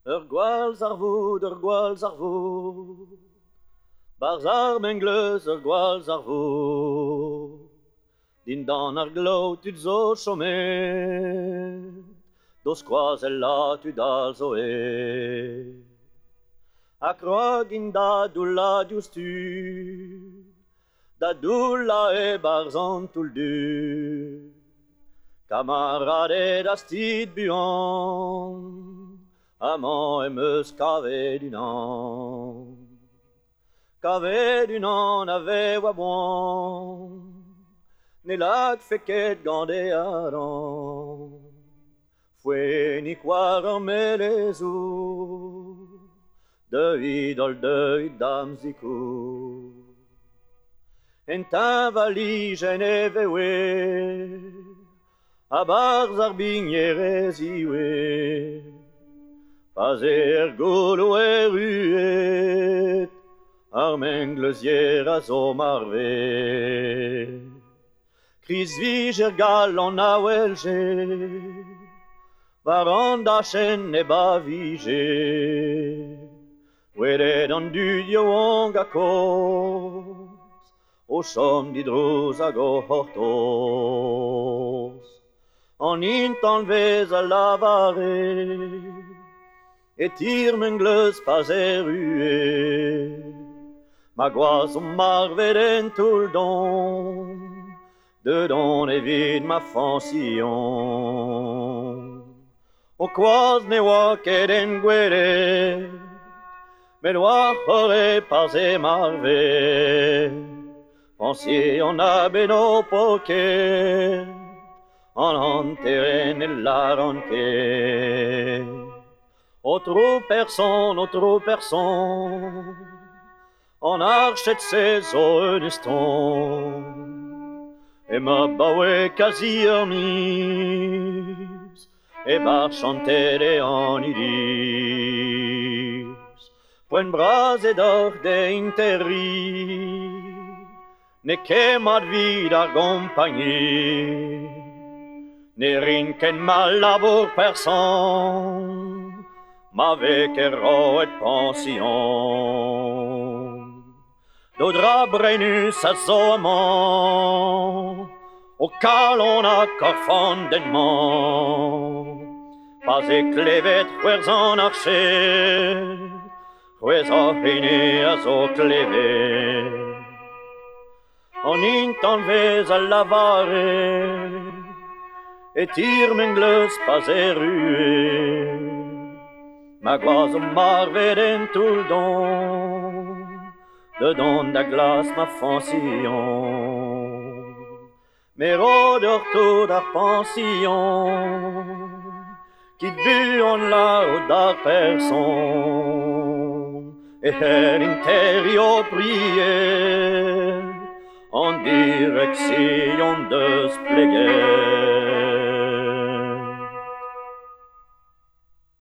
Ur gwalz ar voud, barz ar mengleus ur gwalz ar voud. Din dan ar glav tud zo chomet, doz skoazel la tud al zo e. Akrog in da doulla dioustud, da doulla e barz an tout du. Kamaradet a stid buan, amañ em eus kavet unan. Kavet unan a vez oa boan, ne lag feket gant e adan. Fouenik war ar melezou, deuit ol deuit damzikou. En tavalijen e vewe, a barz ar bignerez iwe. Pas er golo e ruet, ar mengleuzier a zo marvet. Kriz vij er gal an awelje, war an da chen e ba vije. Welet an dudio an gakoz, o chom didroz hag o hortoz. An intan vez a lavare, et ir mengleus pas e rue. Ma gwaz o marvet en tout don, dedon evit ma fansion. O kwaz ne oa ket en gwelet, met oa c'hore pas e marvet. Pensier on a beno poket, an anteren e laranket. O tro person, an archet se zo eneston. E ma bawe kazi ur miz, e bar chantet e an idis. Poen braz e d'or de interi, ne ket vid ar compagnie. Ne rin ken mal labour person, ma vek e roet pension. Do dra brenus a zo amañ, o kalon a korfondemant. Pas e klevet c'hwez an archet, c'hwez a hene a zo klevet. An intan vez a lavare, et ir mengleus pas e rue. Ma gwaz o marvet en tout don, dedon da glas ma fansion. Me rod ur tout ar pension, kit buan la o d'ar person. E her interio prier, en direction de spleget.